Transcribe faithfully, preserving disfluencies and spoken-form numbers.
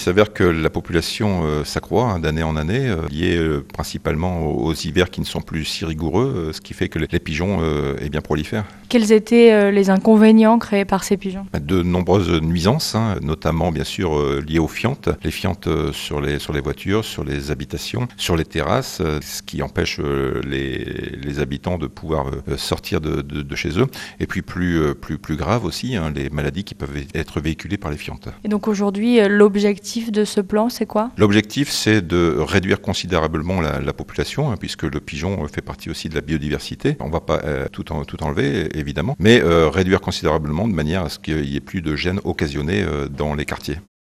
s'avère que la population euh, s'accroît hein, d'année en année, euh, liée euh, principalement aux, aux hivers qui ne sont plus si rigoureux, euh, ce qui fait que les, les pigeons euh, eh bien, prolifèrent. Quels étaient euh, les inconvénients créés par ces pigeons ? De nombreuses nuisances, hein, notamment bien sûr euh, liées aux fientes, les fientes euh, sur les sur les voitures, sur les habitations, sur les terrasses, euh, ce qui empêche euh, les les habitants de pouvoir euh, sortir de, de, de chez eux. Et puis plus euh, plus plus grave aussi, hein, les maladies qui peuvent être véhiculées par les fientes. Et donc aujourd'hui, euh, l'objectif de ce plan, c'est quoi ? L'objectif, c'est de réduire considérablement la, la population, hein, puisque le pigeon fait partie aussi de la biodiversité. On ne va pas euh, tout, en, tout enlever, évidemment, mais euh, réduire considérablement de manière à ce qu'il n'y ait plus de gènes occasionnés euh, dans les quartiers.